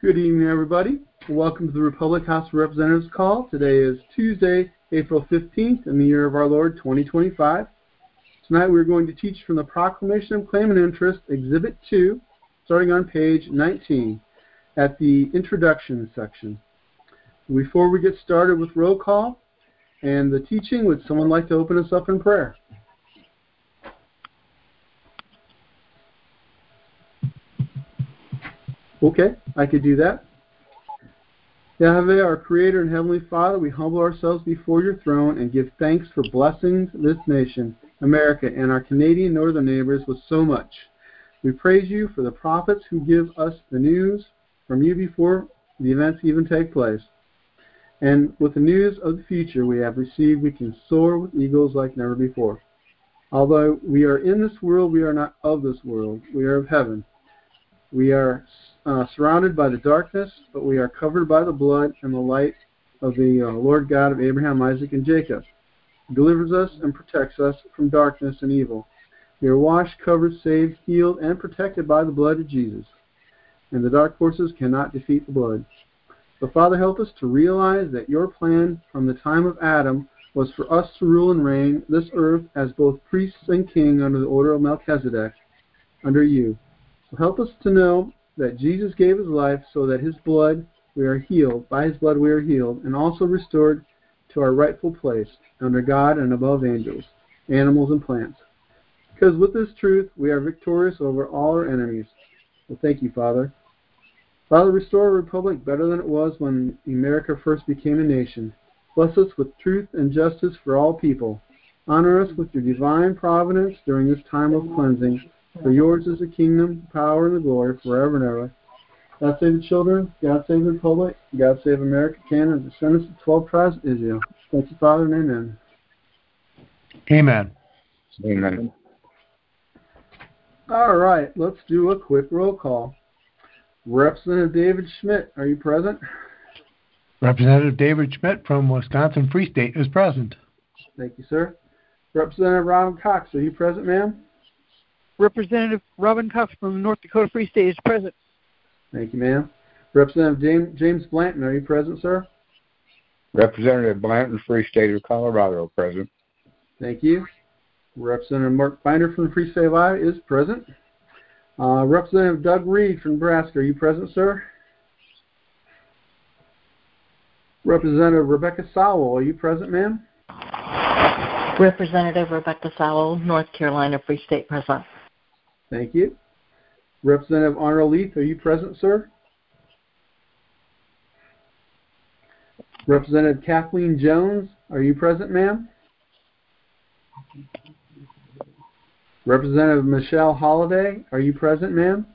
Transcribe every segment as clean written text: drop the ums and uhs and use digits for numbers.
Good evening, everybody. Welcome to the Republic House of Representatives call. Today is Tuesday, April 15th, in the year of our Lord, 2025. Tonight we're going to teach from the Proclamation of Claim and Interest, Exhibit 2, starting on page 19, at the Introduction section. Before we get started with roll call and the teaching, would someone like to open us up in prayer? Okay, I could do that. Yahweh, our Creator and Heavenly Father, we humble ourselves before your throne and give thanks for blessing this nation, America, and our Canadian northern neighbors with so much. We praise you for the prophets who give us the news from you before the events even take place. And with the news of the future we have received, we can soar with eagles like never before. Although we are in this world, we are not of this world. We are of heaven. We are surrounded by the darkness, but we are covered by the blood and the light of the Lord God of Abraham, Isaac, and Jacob. He delivers us and protects us from darkness and evil. We are washed, covered, saved, healed, and protected by the blood of Jesus. And the dark forces cannot defeat the blood. So, Father, help us to realize that your plan from the time of Adam was for us to rule and reign this earth as both priests and king under the order of Melchizedek, under you. So help us to know that Jesus gave his life so that his blood we are healed, by his blood we are healed, and also restored to our rightful place under God and above angels, animals, and plants. Because with this truth we are victorious over all our enemies. So thank you, Father. Father, restore a republic better than it was when America first became a nation. Bless us with truth and justice for all people. Honor us with your divine providence during this time of cleansing. For yours is the kingdom, the power, and the glory forever and ever. God save the children, God save the republic, God save America, Canada, and descendants of the 12 tribes of Israel. Thank you, Father, and amen. Amen. Amen. All right, let's do a quick roll call. Representative David Schmidt, are you present? Representative David Schmidt from Wisconsin Free State is present. Thank you, sir. Representative Robin Cox, are you present, ma'am? Representative Robin Cox from North Dakota Free State is present. Thank you, ma'am. Representative James Blanton, are you present, sir? Representative Blanton, Free State of Colorado, present. Thank you. Representative Mark Binder from the Free State of Iowa is present. Representative Doug Reed from Nebraska, are you present, sir? Representative Rebecca Sowell, are you present, ma'am? Representative Rebecca Sowell, North Carolina Free State, present. Thank you. Representative Arnold Leith, are you present, sir? Representative Kathleen Jones, are you present, ma'am? Representative Michelle Holliday, are you present, ma'am?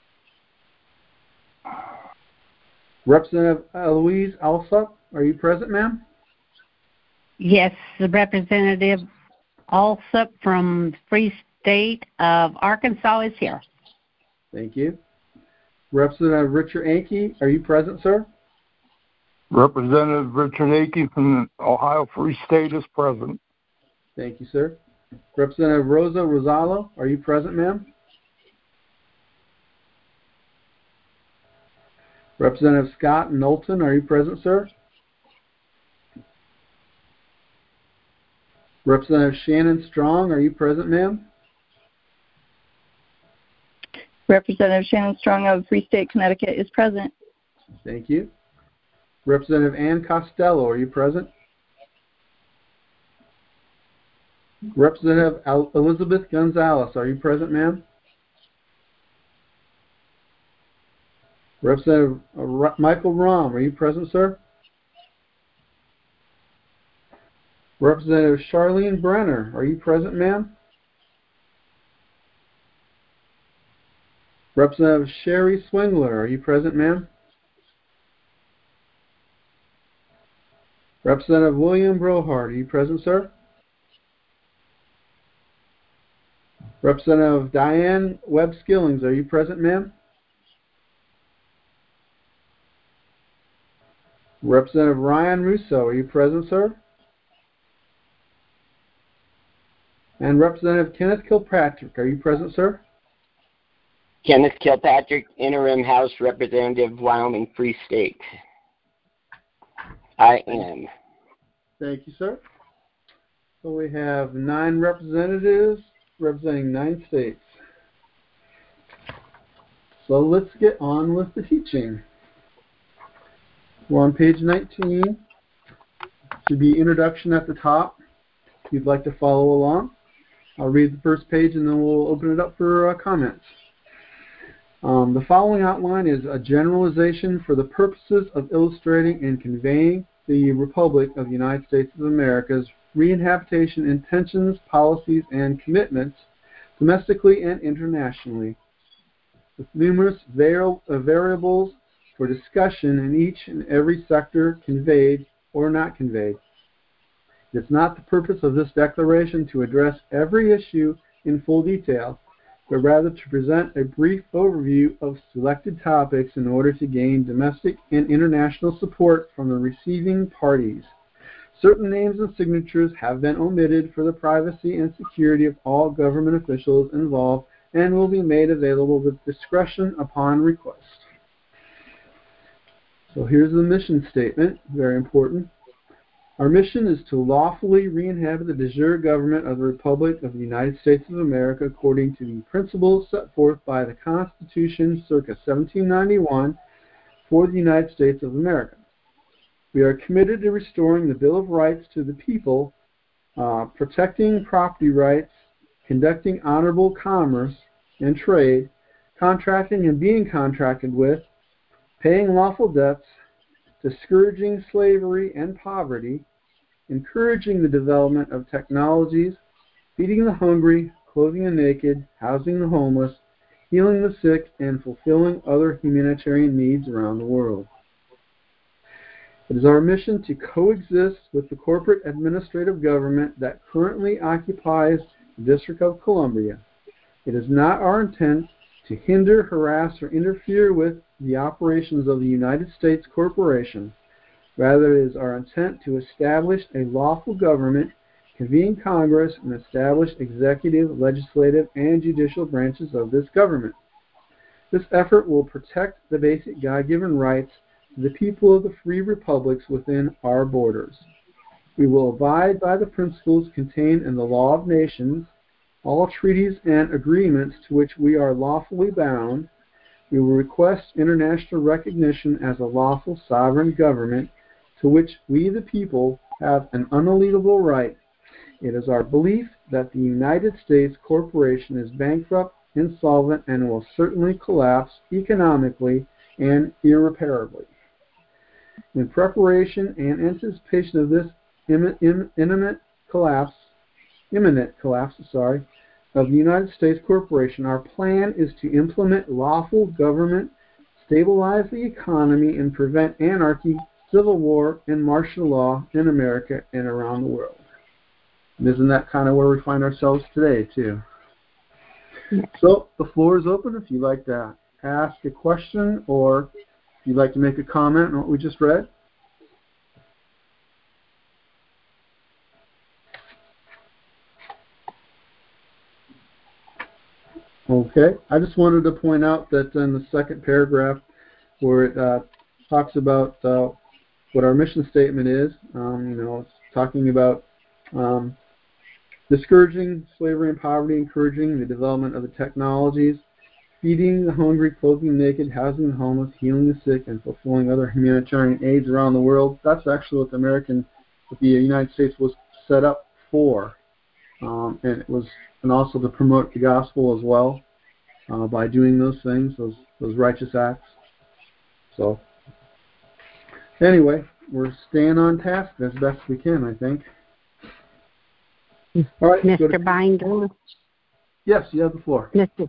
Representative Eloise Alsop, are you present, ma'am? Yes, the Representative Alsop from Free State of Arkansas is here. Thank you. Representative Richard Anke, are you present, sir? Representative Richard Akey from Ohio Free State is present. Thank you, sir. Representative Rosa Rosalo, are you present, ma'am? Representative Scott Knowlton, are you present, sir? Representative Shannon Strong, are you present, ma'am? Representative Shannon Strong of Free State, Connecticut is present. Thank you. Representative Ann Costello, are you present? Representative Elizabeth Gonzalez, are you present, ma'am? Representative Michael Rahm, are you present, sir? Representative Charlene Brenner, are you present, ma'am? Representative Sherry Swingler, are you present, ma'am? Representative William Brohart, are you present, sir? Representative Diane Webb-Skillings, are you present, ma'am? Representative Ryan Russo, are you present, sir? And Representative Kenneth Kilpatrick, are you present, sir? Kenneth Kilpatrick, Interim House Representative, Wyoming Free State. I am. Thank you, sir. So we have 9 representatives representing 9 states. So let's get on with the teaching. We're on page 19. Should be introduction at the top. If you'd like to follow along, I'll read the first page and then we'll open it up for comments. The following outline is a generalization for the purposes of illustrating and conveying the Republic of the United States of America's rehabilitation intentions, policies, and commitments domestically and internationally, with numerous variables for discussion in each and every sector conveyed or not conveyed. It is not the purpose of this declaration to address every issue in full detail, but rather to present a brief overview of selected topics in order to gain domestic and international support from the receiving parties. Certain names and signatures have been omitted for the privacy and security of all government officials involved and will be made available with discretion upon request. So here's the mission statement, very important. Our mission is to lawfully re-inhabit the de jure government of the Republic of the United States of America according to the principles set forth by the Constitution circa 1791 for the United States of America. We are committed to restoring the Bill of Rights to the people, protecting property rights, conducting honorable commerce and trade, contracting and being contracted with, paying lawful debts, discouraging slavery and poverty, encouraging the development of technologies, feeding the hungry, clothing the naked, housing the homeless, healing the sick, and fulfilling other humanitarian needs around the world. It is our mission to coexist with the corporate administrative government that currently occupies the District of Columbia. It is not our intent to hinder, harass, or interfere with the operations of the United States Corporation. Rather, it is our intent to establish a lawful government, convene Congress, and establish executive, legislative, and judicial branches of this government. This effort will protect the basic God-given rights to the people of the free republics within our borders. We will abide by the principles contained in the law of nations, all treaties and agreements to which we are lawfully bound. We will request international recognition as a lawful sovereign government to which we, the people, have an unalienable right. It is our belief that the United States Corporation is bankrupt, insolvent, and will certainly collapse economically and irreparably. In preparation and anticipation of this imminent collapse of the United States Corporation, our plan is to implement lawful government, stabilize the economy, and prevent anarchy, civil war, and martial law in America and around the world. And isn't that kind of where we find ourselves today, too? So the floor is open if you'd like to ask a question or if you'd like to make a comment on what we just read. Okay, I just wanted to point out that in the second paragraph where it talks about what our mission statement is, it's talking about discouraging slavery and poverty, encouraging the development of the technologies, feeding the hungry, clothing the naked, housing the homeless, healing the sick, and fulfilling other humanitarian aids around the world. That's actually what the United States was set up for, and also to promote the gospel as well by doing those things, those righteous acts. So, anyway, we're staying on task as best we can, I think. All right, Mr. Binder? Yes, you have the floor.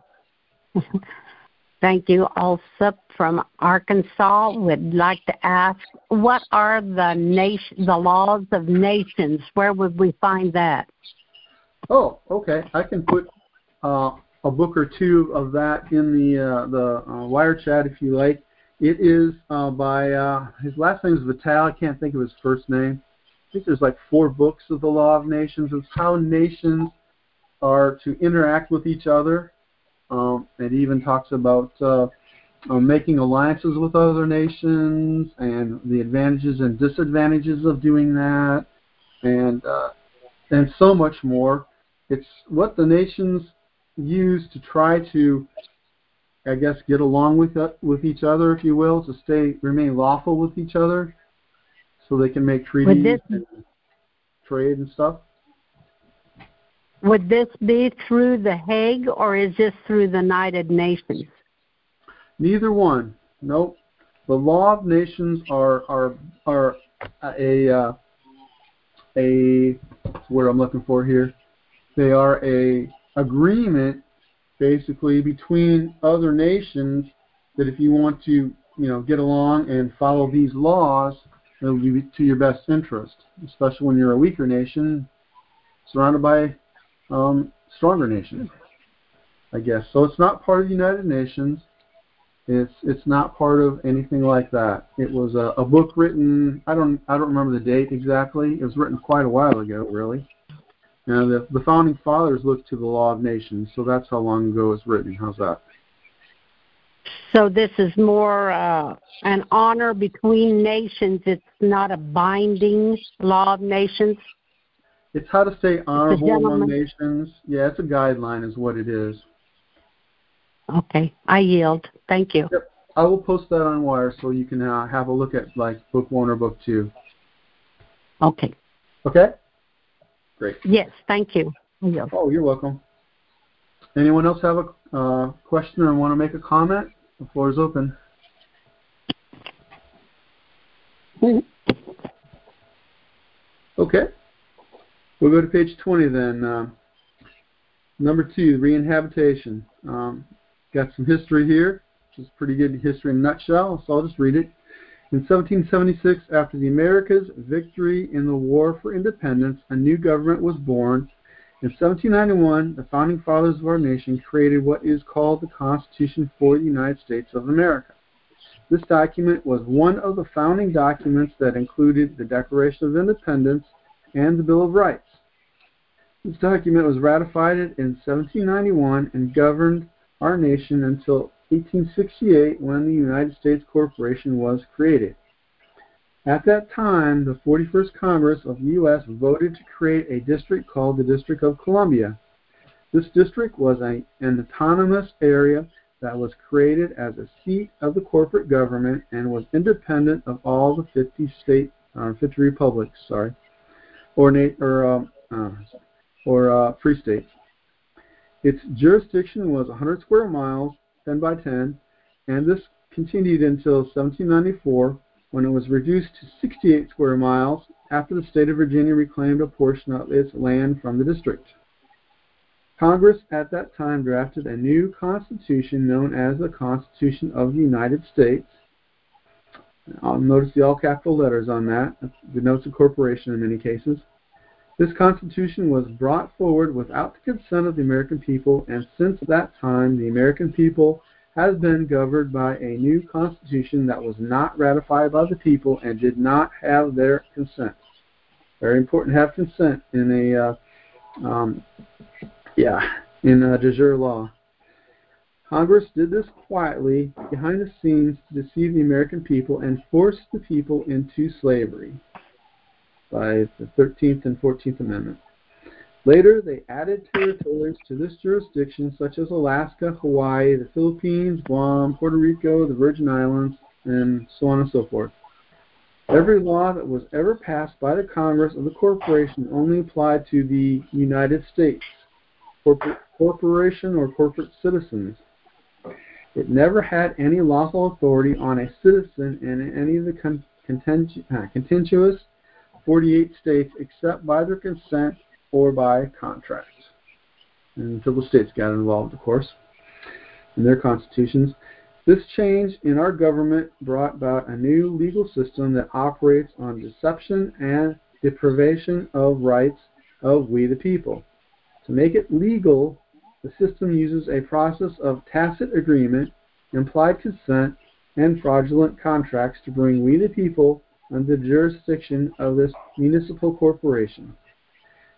Thank you. Alsup from Arkansas would like to ask, what are the laws of nations? Where would we find that? Oh, okay. I can put a book or two of that in the wire chat if you like. It is by his last name is Vitale. I can't think of his first name. I think there's like 4 books of the Law of Nations. It's how nations are to interact with each other It even talks about making alliances with other nations and the advantages and disadvantages of doing that, and so much more. It's what the nations use to try to, I guess, get along with each other, if you will, to remain lawful with each other, so they can make treaties and trade and stuff. Would this be through the Hague, or is this through the United Nations? Neither one. Nope. The law of nations are what's the word I'm looking for here? They are a agreement, basically, between other nations that if you want to, get along and follow these laws, it'll be to your best interest, especially when you're a weaker nation surrounded by stronger nations, I guess. So it's not part of the United Nations. It's not part of anything like that. It was a book written. I don't remember the date exactly. It was written quite a while ago, really. Now the founding fathers looked to the law of nations, so that's how long ago it was written. How's that? So this is more an honor between nations. It's not a binding law of nations. It's how to stay honorable among nations. Yeah, it's a guideline is what it is. Okay, I yield. Thank you. Yep. I will post that on Wire so you can have a look at book 1 or book 2. Okay. Okay? Great. Yes, thank you. Oh, you're welcome. Anyone else have a question or want to make a comment? The floor is open. Okay. We'll go to page 20 then. Number 2, reinhabitation. Got some history here, which is pretty good history in a nutshell, so I'll just read it. In 1776, after the Americas' victory in the War for Independence, a new government was born. In 1791, the founding fathers of our nation created what is called the Constitution for the United States of America. This document was one of the founding documents that included the Declaration of Independence and the Bill of Rights. This document was ratified in 1791 and governed our nation until 1868, when the United States Corporation was created. At that time, the 41st Congress of the U.S. voted to create a district called the District of Columbia. This district was an autonomous area that was created as a seat of the corporate government and was independent of all the 50 republics, or free states. Its jurisdiction was 100 square miles, 10 by 10, and this continued until 1794, when it was reduced to 68 square miles after the state of Virginia reclaimed a portion of its land from the district. Congress at that time drafted a new constitution known as the Constitution of the United States. I'll notice the all capital letters on that. It denotes a corporation in many cases. This Constitution was brought forward without the consent of the American people, and since that time the American people has been governed by a new Constitution that was not ratified by the people and did not have their consent. Very important to have consent in a de jure law. Congress did this quietly behind the scenes to deceive the American people and force the people into slavery by the 13th and 14th Amendment. Later, they added territories to this jurisdiction, such as Alaska, Hawaii, the Philippines, Guam, Puerto Rico, the Virgin Islands, and so on and so forth. Every law that was ever passed by the Congress of the corporation only applied to the United States, corporation or corporate citizens. It never had any lawful authority on a citizen in any of the contentious 48 states except by their consent or by contract. Until the states got involved, of course, in their constitutions. This change in our government brought about a new legal system that operates on deception and deprivation of rights of we the people. To make it legal, the system uses a process of tacit agreement, implied consent, and fraudulent contracts to bring we the people under the jurisdiction of this municipal corporation.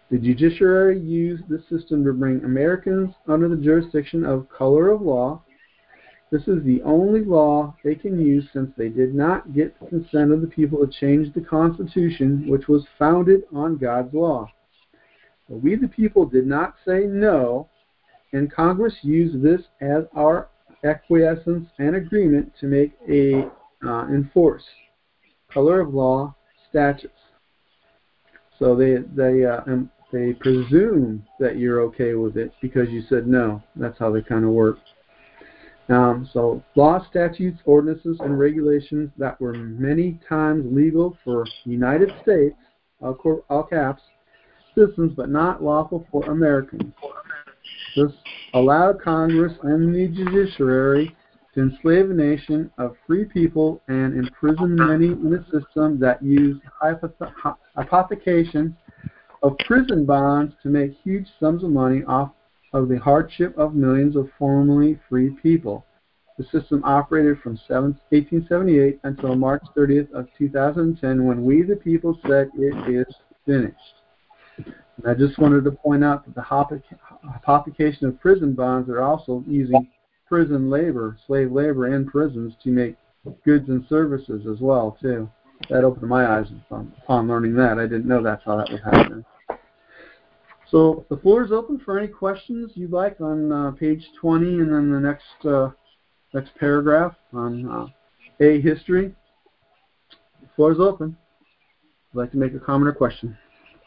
The judiciary used this system to bring Americans under the jurisdiction of color of law. This is the only law they can use since they did not get the consent of the people to change the Constitution, which was founded on God's law. But we the people did not say no, and Congress used this as our acquiescence and agreement to make enforce color of law statutes. So they presume that you're okay with it because you said no. That's how they kind of work. So law, statutes, ordinances, and regulations that were many times legal for United States, all caps, citizens, but not lawful for Americans. This allowed Congress and the judiciary to enslave a nation of free people and imprison many in a system that used hypothecation of prison bonds to make huge sums of money off of the hardship of millions of formerly free people. The system operated from 1878 until March 30th of 2010 when we the people said it is finished. And I just wanted to point out that the hypothecation of prison bonds are also using prison labor, slave labor in prisons to make goods and services as well, too. That opened my eyes upon learning that. I didn't know that's how that was happening. So the floor is open for any questions you'd like on page 20 and then the next paragraph on A, history. The floor is open. If you'd like to make a comment or question.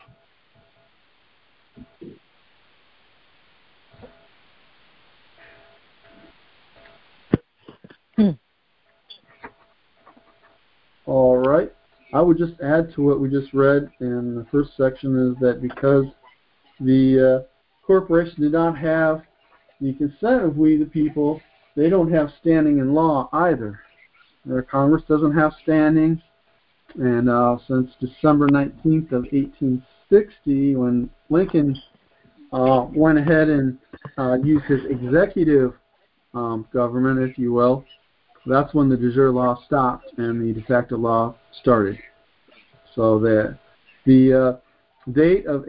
All right. I would just add to what we just read in the first section is that because the corporation did not have the consent of we the people, they don't have standing in law either. Their Congress doesn't have standing, and since December 19th of 1860, when Lincoln went ahead and used his executive government, if you will, that's when the de jure law stopped and the de facto law started. So the date of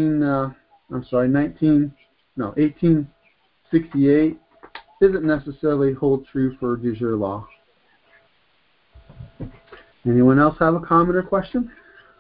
1868 isn't necessarily hold true for de jure law. Anyone else have a comment or question?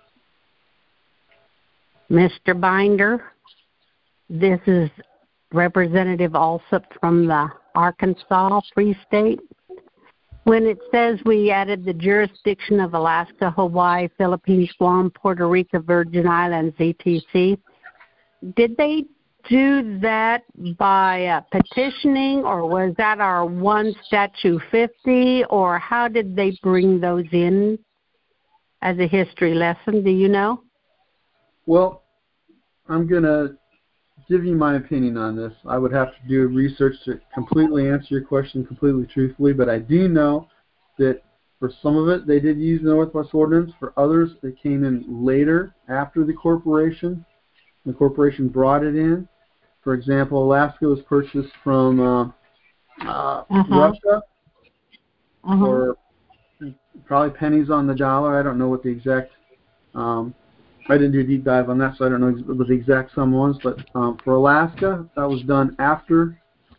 Mr. Binder, this is Representative Alsup from the Arkansas Free State. When it says we added the jurisdiction of Alaska, Hawaii, Philippines, Guam, Puerto Rico, Virgin Islands, etc., did they do that by petitioning, or was that our one statute 50, or how did they bring those in as a history lesson? Do you know? Well, I'm going to give you my opinion on this. I would have to do research to completely answer your question completely truthfully, but I do know that for some of it they did use the Northwest Ordinance. For others, it came in later after the corporation. The corporation brought it in. For example, Alaska was purchased from Russia for probably pennies on the dollar. I don't know what the exact I didn't do a deep dive on that, so I don't know what the exact sum was. But for Alaska, that was done after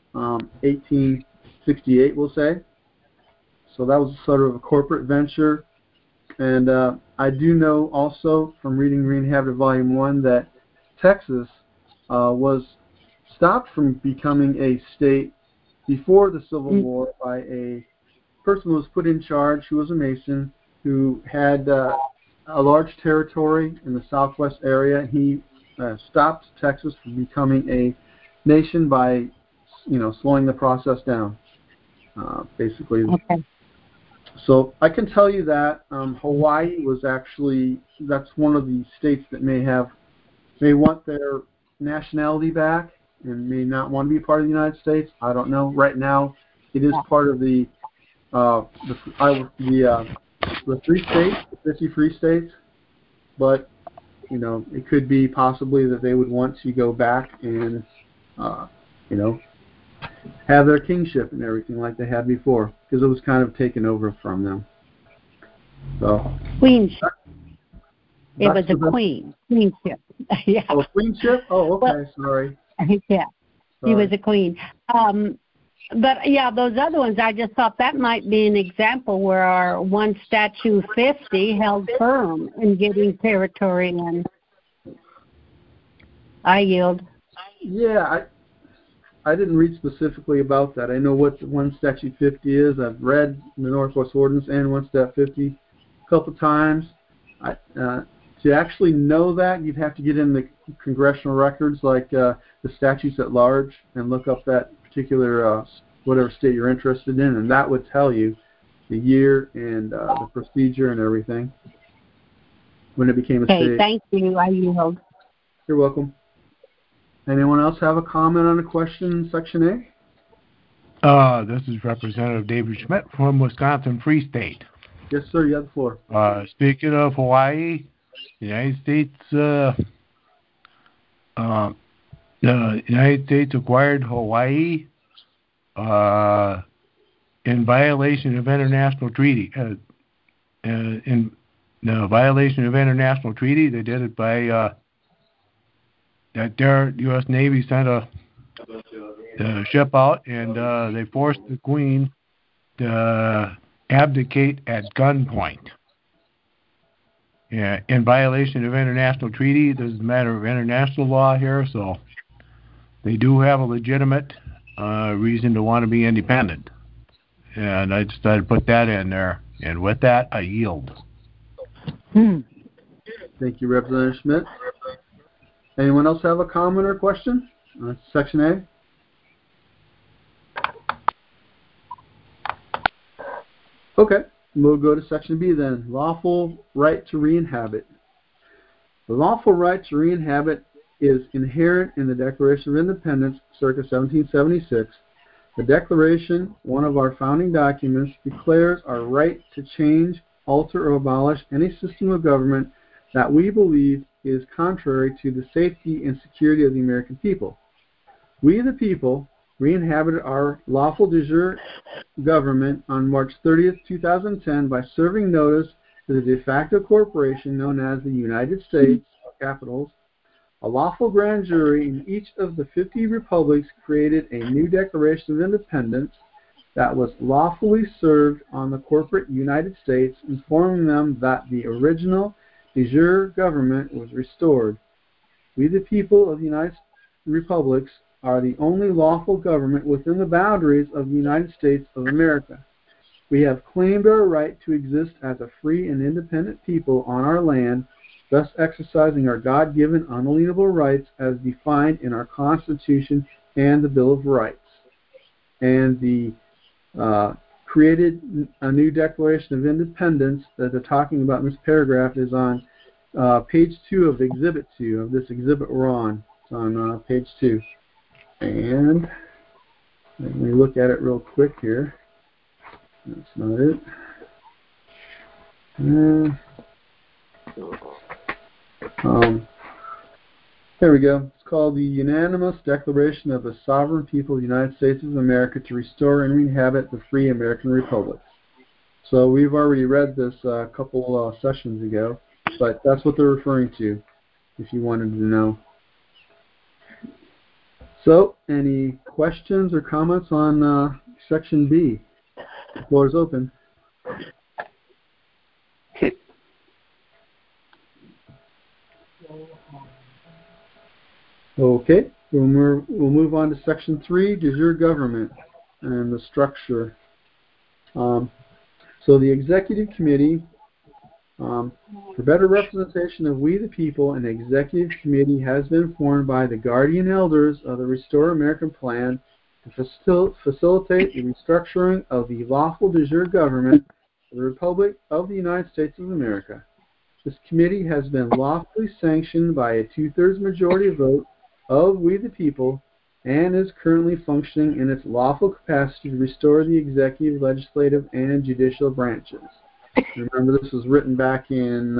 1868, we'll say. So that was sort of a corporate venture. And I do know also from reading Re-Inhabited Volume 1 that Texas was stopped from becoming a state before the Civil War by a person who was put in charge who was a Mason who had a large territory in the southwest area. He stopped Texas from becoming a nation by, slowing the process down, basically. Okay. So I can tell you that Hawaii was actually, that's one of the states that may want their nationality back and may not want to be part of the United States. I don't know. Right now, it is part of the 3 states, the 50 free states, but it could be possibly that they would want to go back and have their kingship and everything like they had before, because it was kind of taken over from them. So Queenship. It was a queen. Queenship. Yeah. Oh, queenship? Oh, okay. Well, sorry. Yeah. Sorry. He was a queen. But, yeah, those other ones, I just thought that might be an example where our one statue 50 held firm in getting territory in. I yield. Yeah, I didn't read specifically about that. I know what one statute 50 is. I've read the Northwest Ordinance and one stat 50 a couple times. To actually know that, you'd have to get in the congressional records, like the statutes at large, and look up that particular whatever state you're interested in, and that would tell you the year and the procedure and everything when it became a state. Okay, thank you. I yield. You're welcome. Anyone else have a comment on a question in Section A? This is Representative David Schmidt from Wisconsin Free State. Yes, sir. You have the floor. Speaking of Hawaii, the United States acquired Hawaii in violation of international treaty. In the violation of international treaty, they did it by that their U.S. Navy sent a ship out, and they forced the Queen to abdicate at gunpoint. Yeah, in violation of international treaty. This is a matter of international law here, so they do have a legitimate reason to want to be independent. And I decided to put that in there. And with that, I yield. Thank you, Representative Schmidt. Anyone else have a comment or question on Section A? Okay, we'll go to Section B then. Lawful right to re-inhabit. The lawful right to re-inhabit is inherent in the Declaration of Independence, circa 1776. The Declaration, one of our founding documents, declares our right to change, alter, or abolish any system of government that we believe is contrary to the safety and security of the American people. We, the people, re-inhabited our lawful de jure government on March 30th, 2010 by serving notice to the de facto corporation known as the United States, capitals. A lawful grand jury in each of the 50 republics created a new Declaration of Independence that was lawfully served on the corporate United States, informing them that the original de jure government was restored. We, the people of the United Republics, are the only lawful government within the boundaries of the United States of America. We have claimed our right to exist as a free and independent people on our land, thus exercising our God-given unalienable rights as defined in our Constitution and the Bill of Rights. And the created a new Declaration of Independence that they're talking about in this paragraph is on page 2 of Exhibit 2, of this exhibit we're on. It's on page 2. And let me look at it real quick here. That's not it. There we go. It's called the Unanimous Declaration of the Sovereign People of the United States of America to Restore and Re-inhabit the Free American Republic. So we've already read this a couple sessions ago, but that's what they're referring to, if you wanted to know. So, any questions or comments on Section B? The floor is open. Okay, we'll move on to Section 3, de jure government and the structure. So the Executive Committee, for better representation of we the people, an Executive Committee has been formed by the Guardian Elders of the Restore American Plan to facilitate the restructuring of the lawful de jure government of the Republic of the United States of America. This committee has been lawfully sanctioned by a 2/3 majority vote of we the people and is currently functioning in its lawful capacity to restore the executive, legislative, and judicial branches. Remember, this was written back in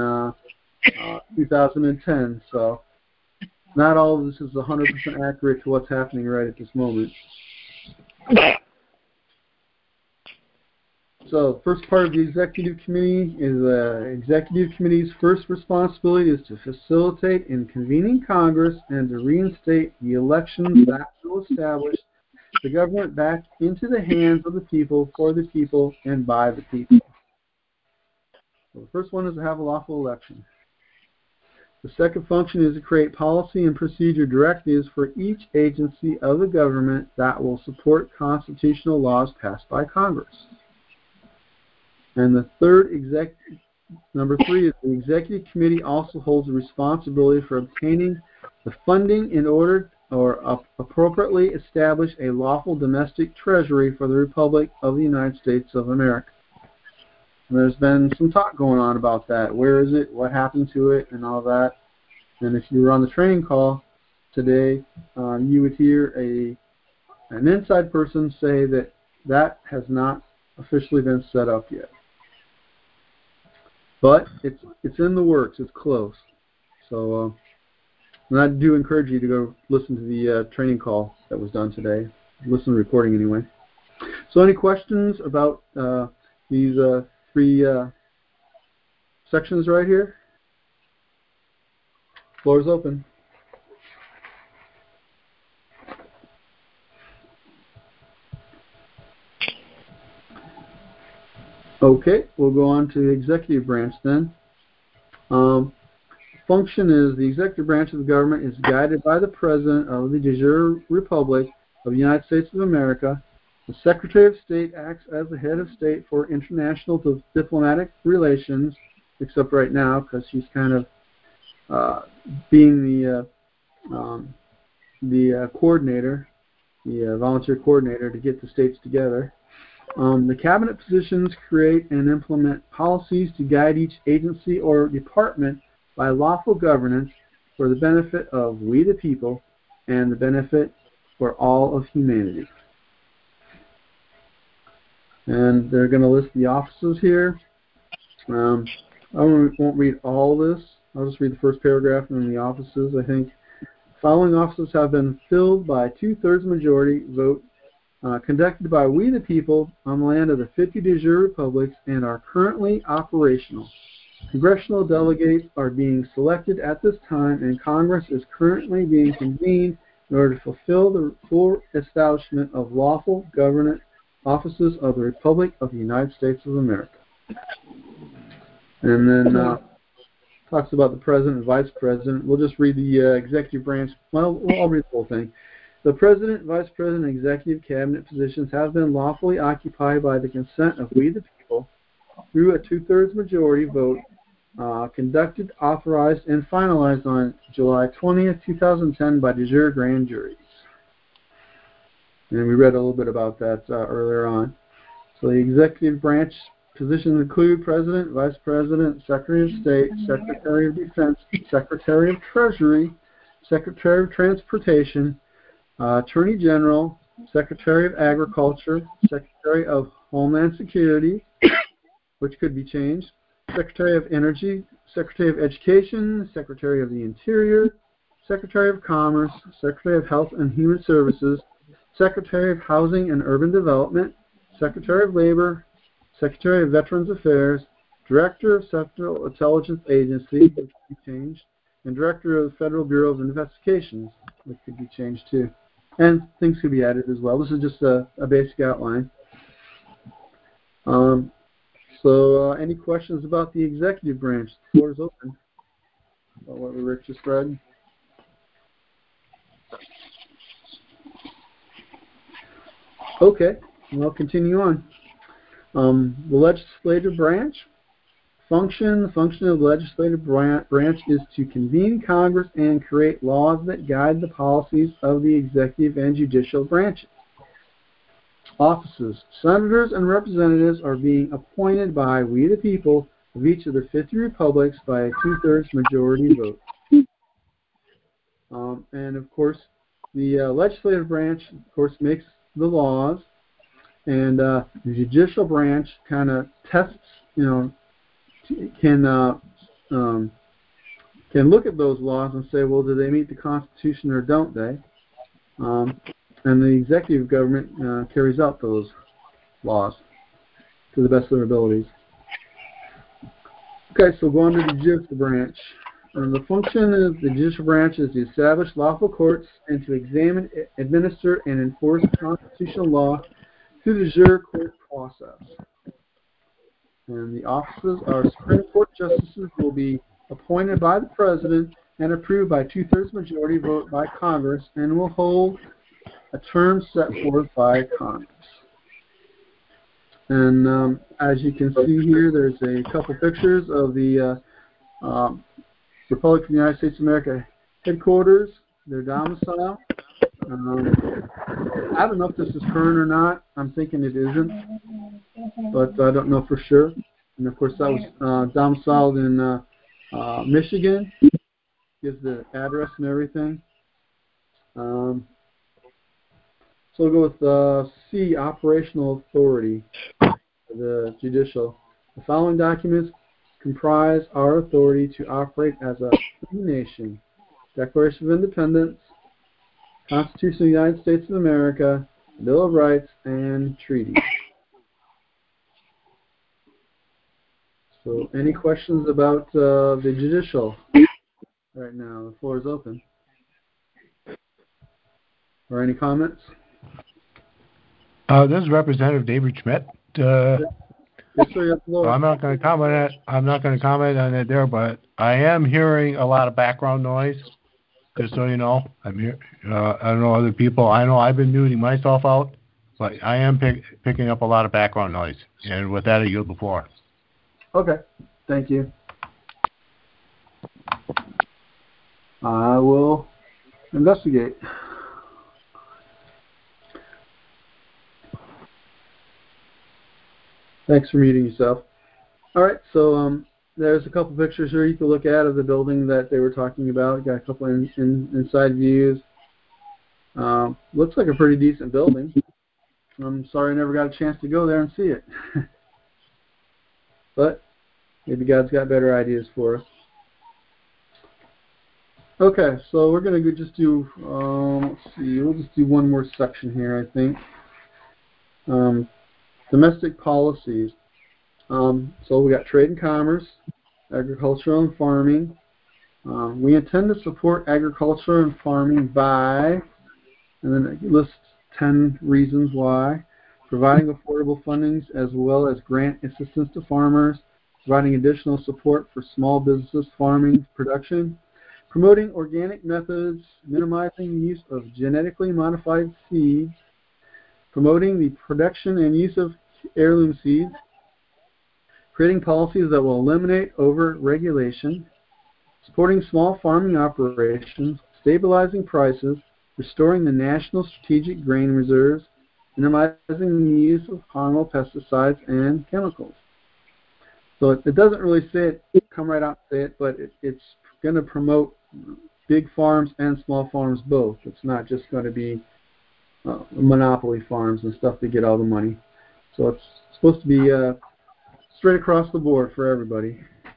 2010, so not all of this is 100% accurate to what's happening right at this moment. So, first part of the executive committee is the executive committee's first responsibility is to facilitate in convening Congress and to reinstate the elections that will establish the government back into the hands of the people, for the people, and by the people. So the first one is to have a lawful election. The second function is to create policy and procedure directives for each agency of the government that will support constitutional laws passed by Congress. And the third, number 3, is the executive committee also holds the responsibility for obtaining the funding in order or appropriately establish a lawful domestic treasury for the Republic of the United States of America. And there's been some talk going on about that. Where is it? What happened to it? And all that. And if you were on the training call today, you would hear an inside person say that has not officially been set up yet. But it's in the works. It's close. So and I do encourage you to go listen to the training call that was done today. Listen to the recording anyway. So any questions about these 3 sections right here? Floor is open. Okay, we'll go on to the executive branch then. Function is the executive branch of the government is guided by the President of the de jure Republic of the United States of America. The Secretary of State acts as the head of state for international diplomatic relations, except right now because she's kind of being the coordinator, the volunteer coordinator to get the states together. The cabinet positions create and implement policies to guide each agency or department by lawful governance for the benefit of we the people and the benefit for all of humanity. And they're going to list the offices here. I won't read all this. I'll just read the first paragraph and then the offices. I think following offices have been filled by 2/3 majority vote conducted by we the people on the land of the 50 de jure republics and are currently operational. Congressional delegates are being selected at this time, and Congress is currently being convened in order to fulfill the full establishment of lawful government offices of the Republic of the United States of America. And then talks about the President and Vice President. We'll just read the executive branch. Well, I'll read the whole thing. The President, Vice President, and Executive Cabinet positions have been lawfully occupied by the consent of we the people through a 2/3 majority vote conducted, authorized, and finalized on July 20th, 2010 by de jure grand juries. And we read a little bit about that earlier on. So the executive branch positions include President, Vice President, Secretary of State, Secretary of Defense, Secretary of Treasury, Secretary of Transportation, Attorney General, Secretary of Agriculture, Secretary of Homeland Security, which could be changed, Secretary of Energy, Secretary of Education, Secretary of the Interior, Secretary of Commerce, Secretary of Health and Human Services, Secretary of Housing and Urban Development, Secretary of Labor, Secretary of Veterans Affairs, Director of Central Intelligence Agency, which could be changed, and Director of the Federal Bureau of Investigations, which could be changed too. And things could be added as well. This is just a basic outline. So any questions about the executive branch? The floor is open. About what Rick just read. Okay, we'll continue on. The legislative branch. The function of the legislative branch is to convene Congress and create laws that guide the policies of the executive and judicial branches. Offices. Senators and representatives are being appointed by we the people of each of the 50 republics by a 2/3 majority vote. And of course, the legislative branch, of course, makes the laws, and the judicial branch kind of tests, can look at those laws and say, well, do they meet the Constitution or don't they? And the executive government carries out those laws. to the best of their abilities. Okay, so go on to the judicial branch. The function of the judicial branch is to establish lawful courts and to examine, administer, and enforce constitutional law through the jure court process. And the offices of Supreme Court justices will be appointed by the President and approved by 2/3 majority vote by Congress and will hold a term set forth by Congress. And as you can see here, there's a couple pictures of the Republic of the United States of America headquarters, their domicile. I don't know if this is current or not. I'm thinking it isn't, but I don't know for sure. And of course, that was domiciled in Michigan. Gives the address and everything. So we'll go with C, operational authority, the judicial. The following documents comprise our authority to operate as a free nation: Declaration of Independence, Constitution of the United States of America, Bill of Rights, and treaties. So any questions about the judicial right now? The floor is open. Or any comments? This is Representative David Schmidt. Yes, sir, you have the floor. I'm not going to comment on it there, but I am hearing a lot of background noise. Just so you know, I'm here. I don't know other people. I know I've been muting myself out, but I am picking up a lot of background noise. And with that, I yield the floor. Okay, thank you. I will investigate. Thanks for muting yourself. All right, so there's a couple pictures here you can look at of the building that they were talking about. Got a couple inside views. Looks like a pretty decent building. I'm sorry I never got a chance to go there and see it. But maybe God's got better ideas for us. Okay, so we're going to just do, let's see, we'll just do one more section here, I think. Domestic policies. So we got trade and commerce, agricultural and farming. We intend to support agriculture and farming by, and then it lists 10 reasons why: providing affordable fundings as well as grant assistance to farmers, providing additional support for small businesses farming production, promoting organic methods, minimizing the use of genetically modified seeds, promoting the production and use of heirloom seeds, creating policies that will eliminate over-regulation, supporting small farming operations, stabilizing prices, restoring the national strategic grain reserves, minimizing the use of harmful pesticides and chemicals. So it doesn't really say it, come right out and say it, but it's going to promote big farms and small farms both. It's not just going to be monopoly farms and stuff to get all the money. So it's supposed to be straight across the board for everybody.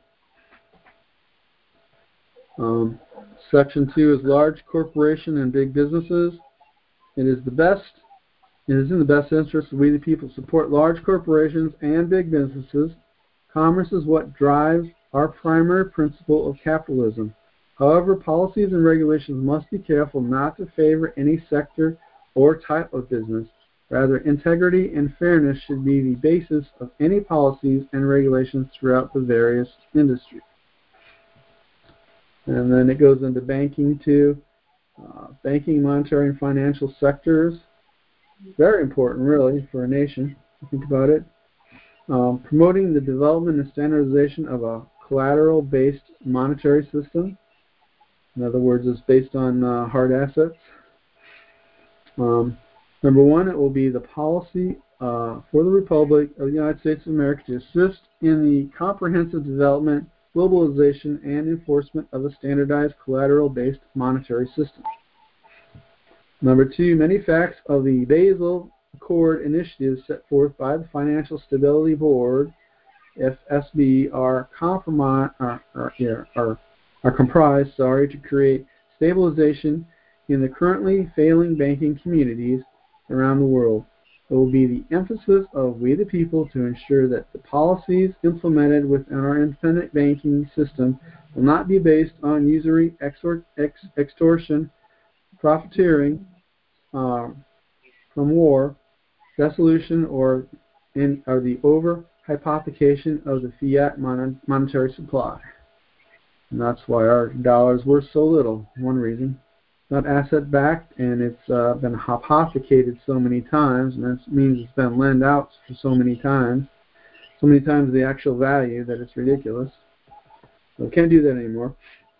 Section 2 is large corporation and big businesses. It is in the best interest of we the people to support large corporations and big businesses. Commerce is what drives our primary principle of capitalism. However, policies and regulations must be careful not to favor any sector or type of business. Rather, integrity and fairness should be the basis of any policies and regulations throughout the various industries. And then it goes into banking too. Banking, monetary, and financial sectors. Very important, really, for a nation, if you think about it. Promoting the development and standardization of a collateral-based monetary system. In other words, it's based on hard assets. Number 1, it will be the policy for the Republic of the United States of America to assist in the comprehensive development, globalization, and enforcement of a standardized collateral-based monetary system. Number 2, many facts of the Basel Accord initiatives set forth by the Financial Stability Board, FSB, are comprised to create stabilization in the currently failing banking communities around the world. It will be the emphasis of we the people to ensure that the policies implemented within our independent banking system will not be based on usury, extortion, profiteering from war, dissolution, or the over-hypothecation of the fiat monetary supply. And that's why our dollar is worth so little, one reason. It's not asset-backed, and it's been hypothecated so many times, and that means it's been lent out for so many times the actual value that it's ridiculous. So we can't do that anymore.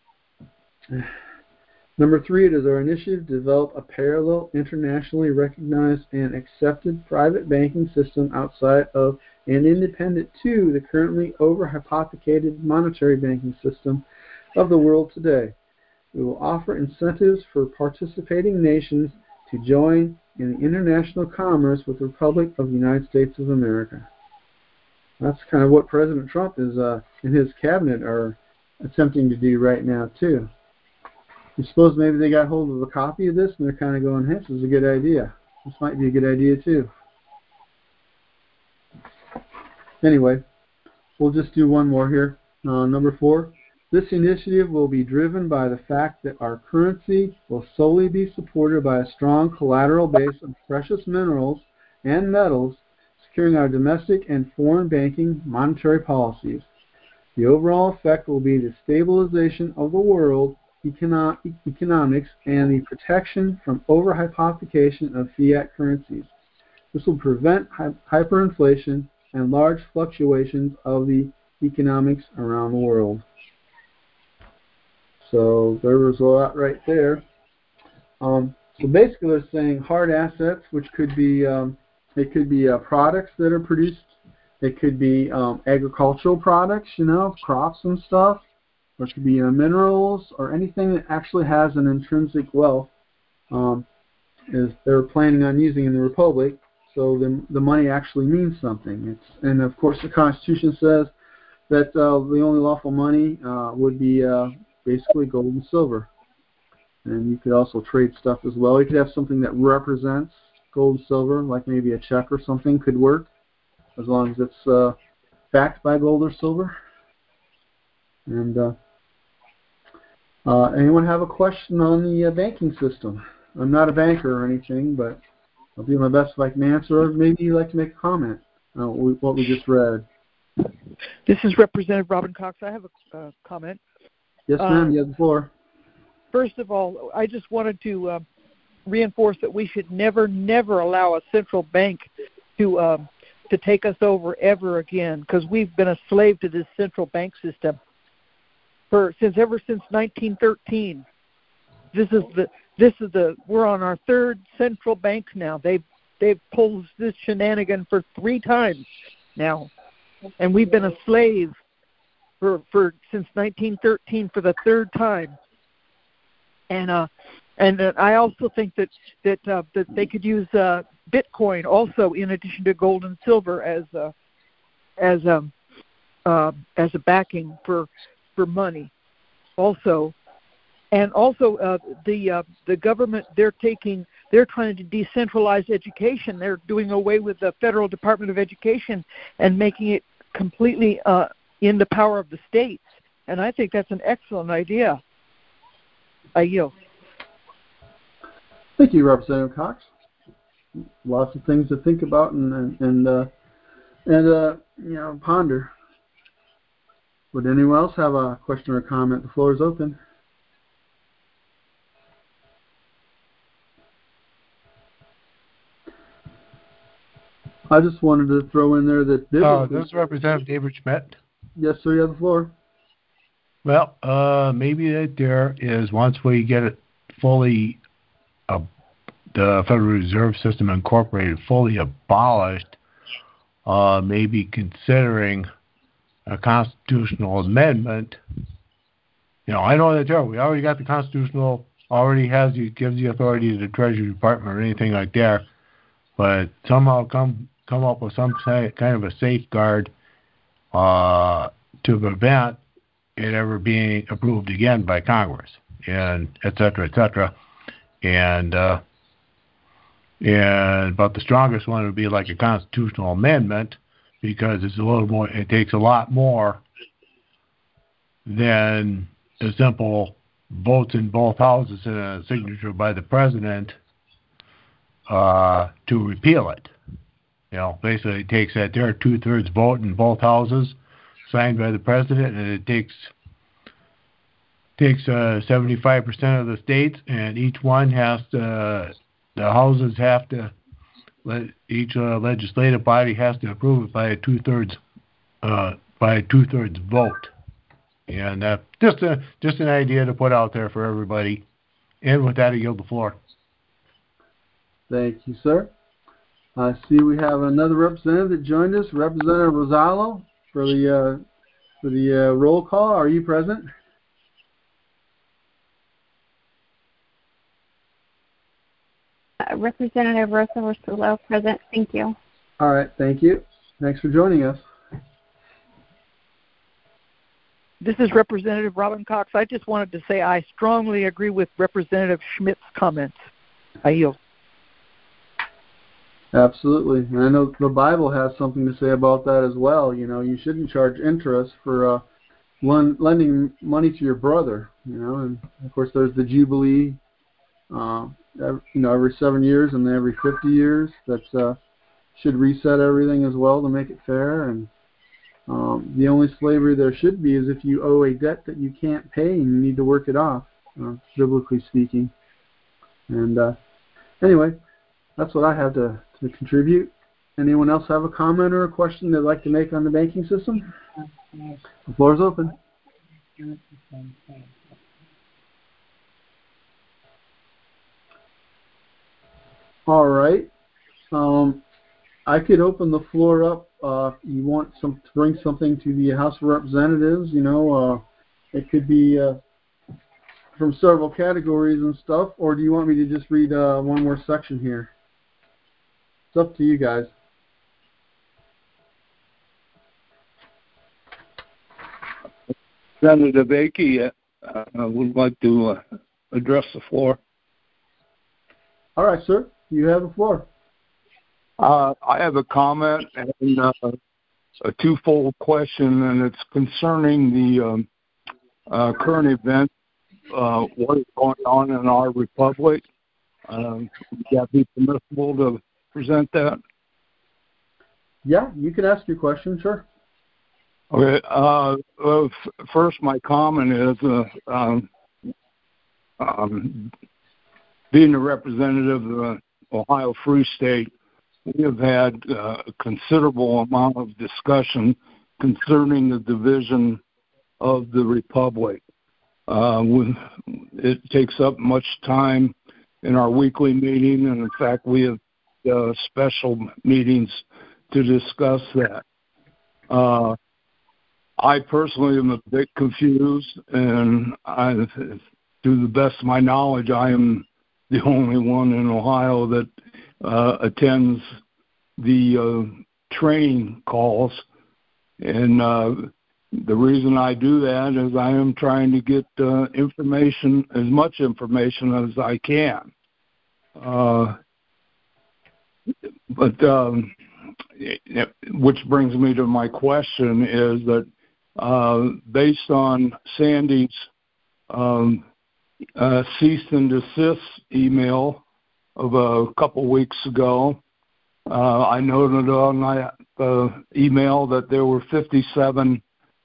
Number 3, it is our initiative to develop a parallel, internationally recognized and accepted private banking system outside of and independent to the currently over-hypothecated monetary banking system of the world today. We will offer incentives for participating nations to join in the international commerce with the Republic of the United States of America. That's kind of what President Trump is and his cabinet are attempting to do right now, too. You suppose maybe they got hold of a copy of this and they're kind of going, hey, this is a good idea. This might be a good idea, too. Anyway, we'll just do one more here. Number 4. This initiative will be driven by the fact that our currency will solely be supported by a strong collateral base of precious minerals and metals, securing our domestic and foreign banking monetary policies. The overall effect will be the stabilization of the world economics and the protection from over-hypothecation of fiat currencies. This will prevent hyperinflation and large fluctuations of the economics around the world. So there was a lot right there. So basically, they're saying hard assets, which could be products that are produced. It could be agricultural products, crops and stuff, or it could be minerals or anything that actually has an intrinsic wealth. Is they're planning on using in the Republic, so the money actually means something. And of course, the Constitution says that the only lawful money would be basically gold and silver. And you could also trade stuff as well. You could have something that represents gold and silver, like maybe a check or something could work, as long as it's backed by gold or silver. And anyone have a question on the banking system? I'm not a banker or anything, but I'll do my best if I can answer, or maybe you'd like to make a comment on what we just read. This is Representative Robin Cox. I have a comment. Yes, ma'am. You have the floor. First of all, I just wanted to reinforce that we should never allow a central bank to take us over ever again, because we've been a slave to this central bank system ever since 1913. We're on our third central bank now. They've pulled this shenanigan for 3 times now, and we've been a slave for since 1913 for the 3rd time. And I also think that they could use Bitcoin also, in addition to gold and silver, as a backing for money also. And also the government, they're trying to decentralize education. They're doing away with the Federal Department of Education and making it completely in the power of the states. And I think that's an excellent idea. I yield. Thank you, Representative Cox. Lots of things to think about and ponder. Would anyone else have a question or comment? The floor is open. I just wanted to throw in there that... This is Representative David Schmidt. Yes, sir, you have the floor. Well, maybe that there is, once we get it fully, the Federal Reserve System incorporated, fully abolished, maybe considering a constitutional amendment. I know that we already got the constitutional, gives the authority to the Treasury Department or anything like that, but somehow come up with some kind of a safeguard to prevent it ever being approved again by Congress, and et cetera, et cetera. And But the strongest one would be like a constitutional amendment, because it's a little more. It takes a lot more than a simple votes in both houses and a signature by the president to repeal it. Basically it takes that there 2/3 vote in both houses, signed by the president, and it takes 75% of the states, and each one has to. The houses have to. Each legislative body has to approve it by a 2/3 vote. And just an idea to put out there for everybody. And with that, I yield the floor. Thank you, sir. I see we have another representative that joined us, Representative Rosalo, for the roll call. Are you present? Representative Rosa Rosalo, present. Thank you. All right, thank you. Thanks for joining us. This is Representative Robin Cox. I just wanted to say I strongly agree with Representative Schmidt's comments. I yield. Absolutely. And I know the Bible has something to say about that as well. You shouldn't charge interest for lending money to your brother. And of course there's the Jubilee, every 7 years and every 50 years. That should reset everything as well to make it fair. And the only slavery there should be is if you owe a debt that you can't pay and you need to work it off, biblically speaking. And anyway, that's what I have to contribute. Anyone else have a comment or a question they'd like to make on the banking system? The floor is open. All right. I could open the floor up. If you want to bring something to the House of Representatives, it could be from several categories and stuff, or do you want me to just read one more section here? It's up to you guys. Representative Akey would like to address the floor. All right, sir. You have the floor. I have a comment and a twofold question, and it's concerning the current event, what is going on in our republic. Would that be permissible to present that? Yeah, you can ask your question, sure. Okay. First, my comment is being a representative of the Ohio Free State, we have had a considerable amount of discussion concerning the division of the republic. It takes up much time in our weekly meeting, and in fact, we have special meetings to discuss that. I personally am a bit confused, and to the best of my knowledge, I am the only one in Ohio that attends the training calls. And the reason I do that is I am trying to get information, as much information as I can. Which brings me to my question is that based on Sandy's cease and desist email of a couple weeks ago, I noted on my email that there were 57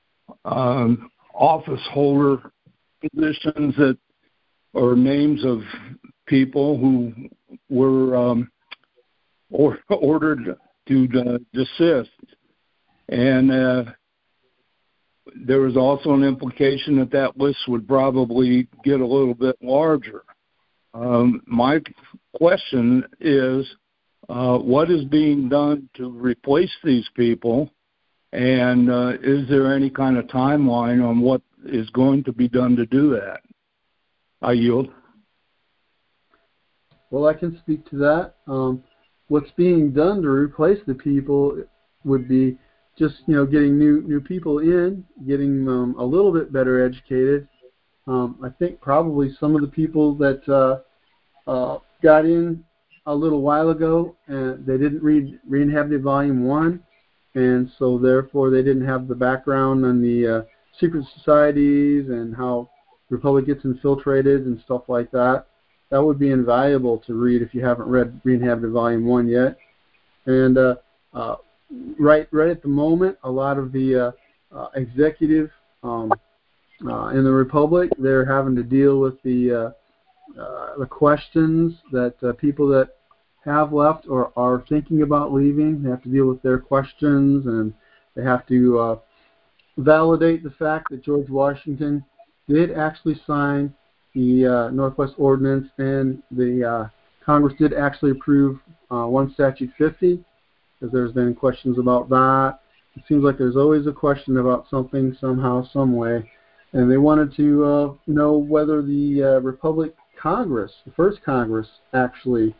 office holder positions that, or names of people who were ordered to desist. And there was also an implication that that list would probably get a little bit larger. My question is, what is being done to replace these people? And is there any kind of timeline on what is going to be done to do that? I yield. Well, I can speak to that. What's being done to replace the people would be just getting new people in, getting them a little bit better educated. I think probably some of the people that got in a little while ago, and they didn't read Re-inhabited Volume 1, and so therefore they didn't have the background on the secret societies and how the Republic gets infiltrated and stuff like that. That would be invaluable to read if you haven't read Re-inhabited Volume 1 yet. And right at the moment, a lot of the executive in the Republic, they're having to deal with the questions that people that have left or are thinking about leaving. They have to deal with their questions, and they have to validate the fact that George Washington did actually sign the Northwest Ordinance, and the Congress did actually approve 1 Statute 50, because there's been questions about that. It seems like there's always a question about something, somehow, some way. And they wanted to know whether the Republic Congress, the first Congress, actually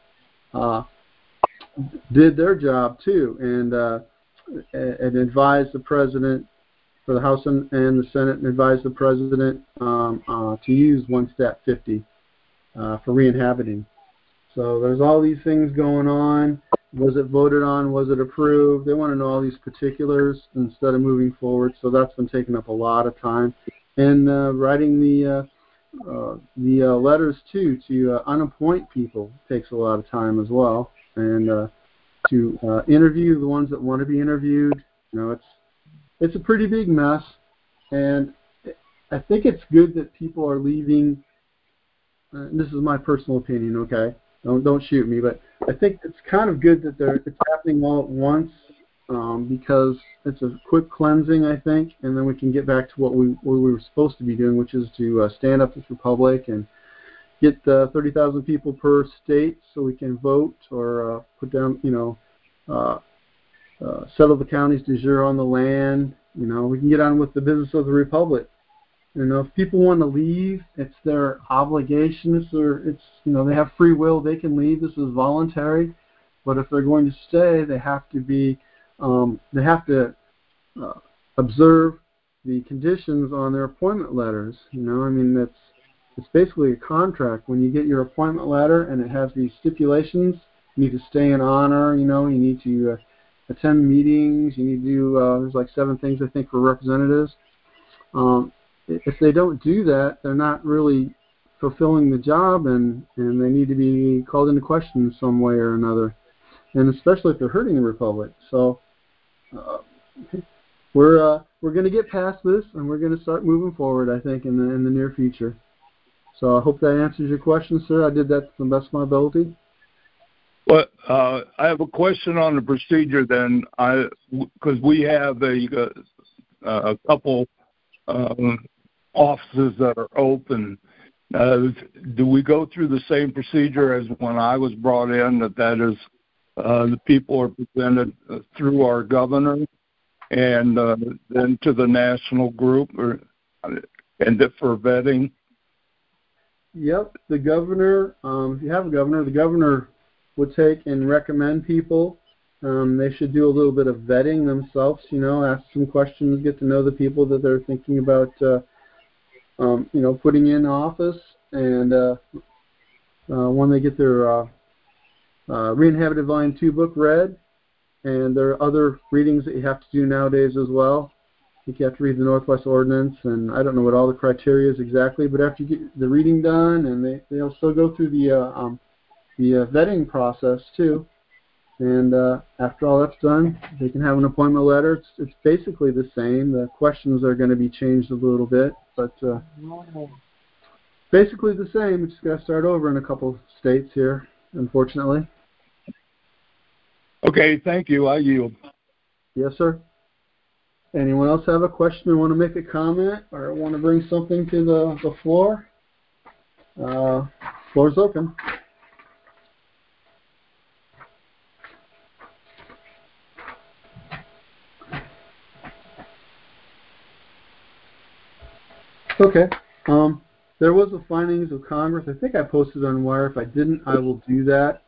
did their job too, and advised the President, for the House and the Senate, and advised the President to use 1 Stat 50 for re-inhabiting. So there's all these things going on. Was it voted on? Was it approved? They want to know all these particulars instead of moving forward. So that's been taking up a lot of time. And writing the letters too to unappoint people takes a lot of time as well. And to interview the ones that want to be interviewed, it's a pretty big mess. And I think it's good that people are leaving. This is my personal opinion, okay? Don't shoot me, but I think it's kind of good that it's happening all at once, because it's a quick cleansing, I think, and then we can get back to what we were supposed to be doing, which is to stand up this Republic and get 30,000 people per state so we can vote or put down, settle the counties de jure on the land. We can get on with the business of the Republic. If people want to leave, it's their obligation. It's they have free will. They can leave. This is voluntary. But if they're going to stay, they have to be. They have to observe the conditions on their appointment letters. It's basically a contract. When you get your appointment letter and it has these stipulations, you need to stay in honor. You need to attend meetings. You need to do. There's like 7 things I think for representatives. If they don't do that, they're not really fulfilling the job, and they need to be called into question in some way or another, and especially if they're hurting the Republic. So we're going to get past this, and we're going to start moving forward, I think, in the near future. So I hope that answers your question, sir. I did that to the best of my ability. Well, I have a question on the procedure then, because we have a couple offices that are open. Do we go through the same procedure as when I was brought in, that is the people are presented through our governor and then to the national group and for vetting? Yep, the governor, if you have a governor, the governor would take and recommend people. They should do a little bit of vetting themselves, ask some questions, get to know the people that they're thinking about putting in office, and when they get their Re-inhabited Volume 2 book read, and there are other readings that you have to do nowadays as well. I think you have to read the Northwest Ordinance, and I don't know what all the criteria is exactly, but after you get the reading done, and they'll still go through the vetting process too. And after all that's done, they can have an appointment letter. It's basically the same. The questions are going to be changed a little bit, but basically the same. We just got to start over in a couple of states here, unfortunately. Okay, thank you. I yield. Yes, sir. Anyone else have a question or want to make a comment or want to bring something to the floor? Floor's open. Okay. There was a findings of Congress. I think I posted on Wire. If I didn't, I will do that.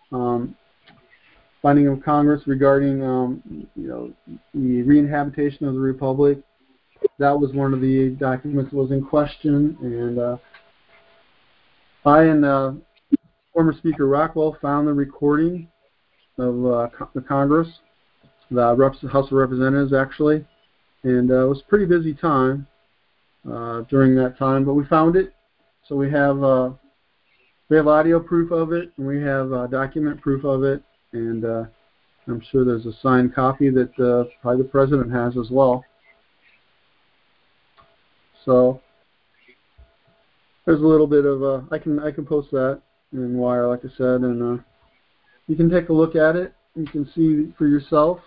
Finding of Congress regarding the reinhabitation of the Republic. That was one of the documents that was in question, and I and former Speaker Rockwell found the recording of the Congress, the House of Representatives actually, and it was a pretty busy time during that time, but we found it. So we have audio proof of it, and we have document proof of it, and I'm sure there's a signed copy that probably the President has as well. So there's a little bit of I can post that in Wire, like I said, and you can take a look at it. You can see for yourself.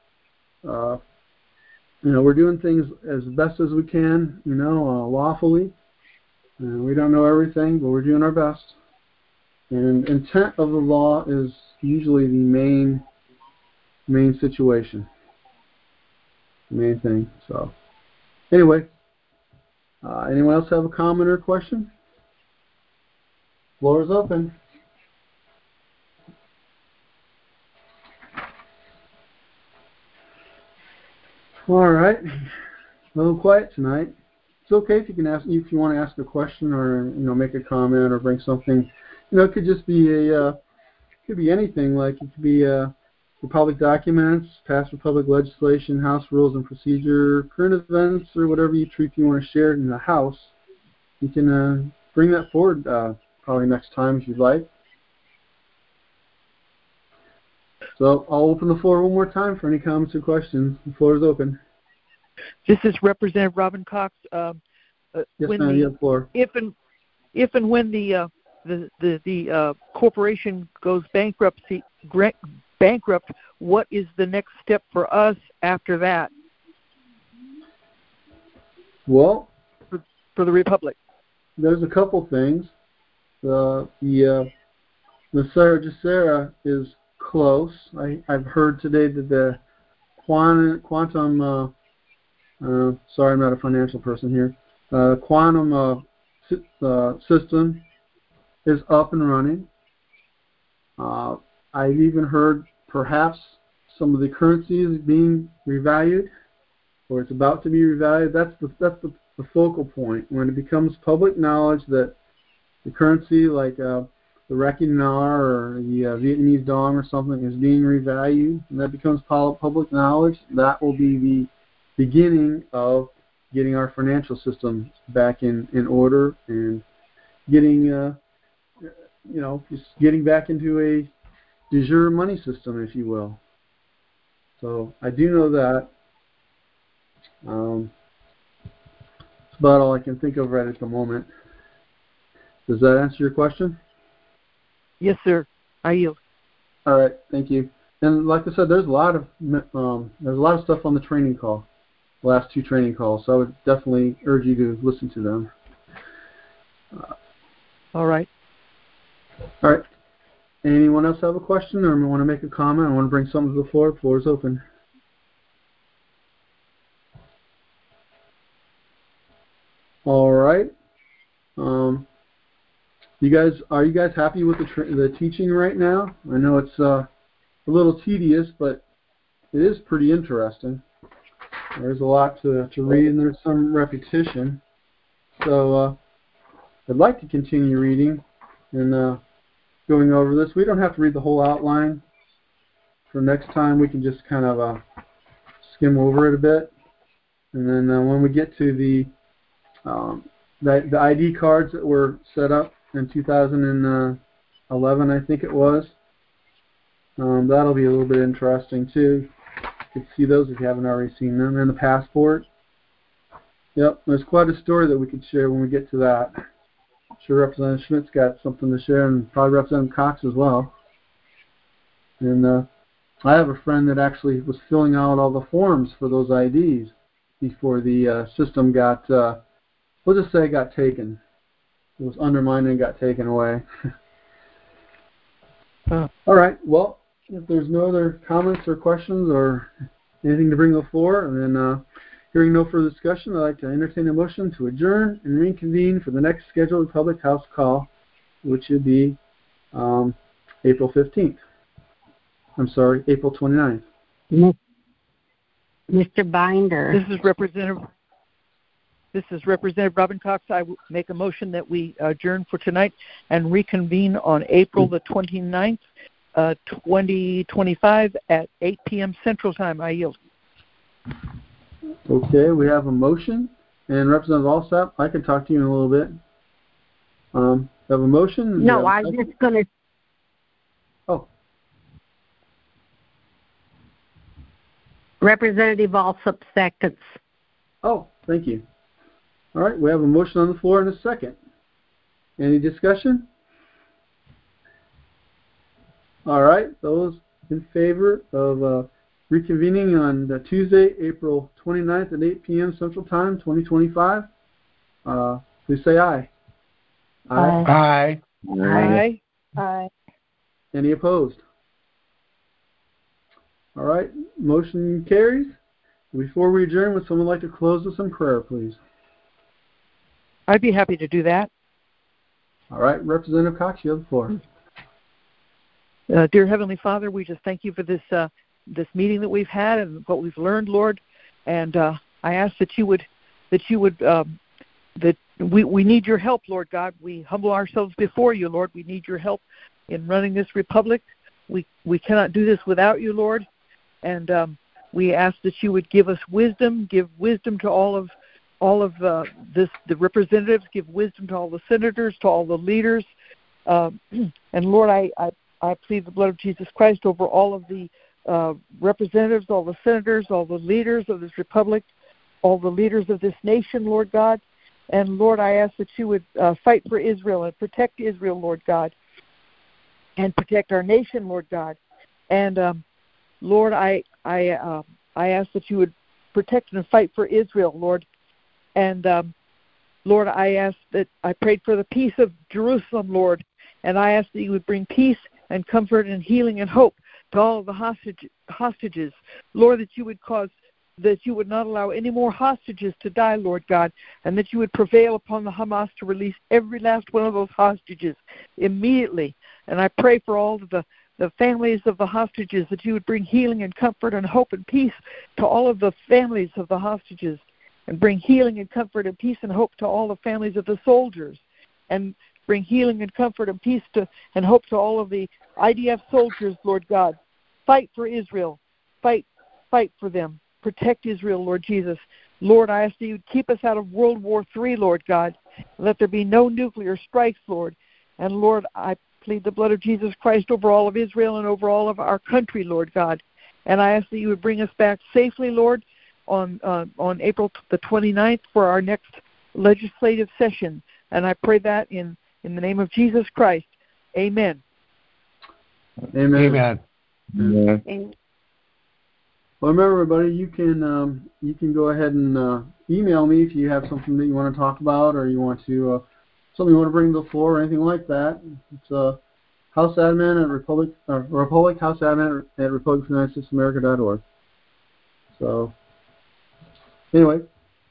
We're doing things as best as we can, lawfully. We don't know everything, but we're doing our best. And intent of the law is usually the main situation, main thing. So, anyway, anyone else have a comment or question? Floor is open. All right, a little quiet tonight. It's okay if you want to ask a question or make a comment or bring something. It could just be could be anything. Like it could be public documents, past public legislation, House rules and procedure, current events, or whatever you want to share in the House. You can bring that forward probably next time if you'd like. So I'll open the floor one more time for any comments or questions. The floor is open. This is Representative Robin Cox. Yes, ma'am. You have the floor. If and when the corporation goes bankrupt, what is the next step for us after that? Well, for the Republic, there's a couple things. The Sarah Jacera is close. I've heard today that the quantum sorry, I'm not a financial person here. Quantum system is up and running. I've even heard perhaps some of the currencies being revalued, or it's about to be revalued. That's the focal point. When it becomes public knowledge that the currency, like the Iraqi dinar or the Vietnamese dong or something, is being revalued, and that becomes public knowledge, that will be the beginning of getting our financial system back in order and getting just getting back into a de jure money system, if you will. So I do know that. That's about all I can think of right at the moment. Does that answer your question? Yes, sir. I yield. All right, thank you. And like I said, there's a lot of stuff on the training call, the last two training calls. So I would definitely urge you to listen to them. All right. All right. Anyone else have a question or want to make a comment? I want to bring something to the floor. The floor is open. All right. Are you guys happy with the teaching right now? I know it's a little tedious, but it is pretty interesting. There's a lot to read, and there's some repetition. So I'd like to continue reading and going over this. We don't have to read the whole outline. For next time, we can just kind of skim over it a bit. And then when we get to the ID cards that were set up in 2011, I think it was, that'll be a little bit interesting too. You can see those if you haven't already seen them. And the passport. Yep, there's quite a story that we could share when we get to that. I'm sure Representative Schmidt's got something to share, and probably Representative Cox as well. And I have a friend that actually was filling out all the forms for those IDs before the system got, we'll just say, got taken. It was undermined and got taken away. All right. Well, if there's no other comments or questions or anything to bring to the floor, and then hearing no further discussion, I'd like to entertain a motion to adjourn and reconvene for the next scheduled public house call, which would be April 15th. I'm sorry, April 29th. Mr. Binder. This is Representative. This is Representative Robin Cox. I make a motion that we adjourn for tonight and reconvene on April the 29th, 2025 at 8 p.m. Central Time. I yield. Okay, we have a motion. And Representative Alsop, I can talk to you in a little bit. We have a motion. No, I was just going to... Oh. Representative Alsop seconds. Oh, thank you. All right, we have a motion on the floor and a second. Any discussion? All right, those in favor of reconvening on Tuesday, April 29th at 8 p.m. Central Time, 2025, please say aye. Aye. Aye. Aye. Any opposed? All right, motion carries. Before we adjourn, would someone like to close with some prayer, please? I'd be happy to do that. All right, Representative Cox, you have the floor. Dear Heavenly Father, we just thank you for this meeting that we've had and what we've learned, Lord. And I ask that we need your help, Lord God. We humble ourselves before you, Lord. We need your help in running this republic. We cannot do this without you, Lord. And we ask that you would give us wisdom, give wisdom to all of the representatives, give wisdom to all the senators, to all the leaders. And Lord, I plead the blood of Jesus Christ over all of the representatives, all the senators, all the leaders of this republic, all the leaders of this nation, Lord God. And Lord, I ask that you would fight for Israel and protect Israel, Lord God, and protect our nation, Lord God. And Lord, I ask that you would protect and fight for Israel, Lord. And Lord, I prayed for the peace of Jerusalem, Lord, and I ask that you would bring peace and comfort and healing and hope to all of the hostages. Lord, that you would not allow any more hostages to die, Lord God, and that you would prevail upon the Hamas to release every last one of those hostages immediately. And I pray for all of the families of the hostages, that you would bring healing and comfort and hope and peace to all of the families of the hostages, and bring healing and comfort and peace and hope to all the families of the soldiers, and bring healing and comfort and peace and hope to all of the IDF soldiers, Lord God. Fight for Israel. Fight for them. Protect Israel, Lord Jesus. Lord, I ask that you would keep us out of World War III, Lord God. Let there be no nuclear strikes, Lord. And Lord, I plead the blood of Jesus Christ over all of Israel and over all of our country, Lord God. And I ask that you would bring us back safely, Lord, on April the 29th for our next legislative session. And I pray that in the name of Jesus Christ. Amen. Amen. Amen. Amen. Well, remember, everybody, you can go ahead and email me if you have something that you want to talk about, or you want to something you want to bring to the floor, or anything like that. It's houseadmin at republichouseadmin at republicoftheunitedstatesofamerica.org. So, anyway,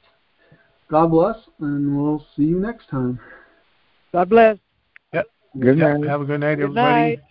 God bless, and we'll see you next time. God bless. Yep. Good night. Have a good night, Good everybody. night.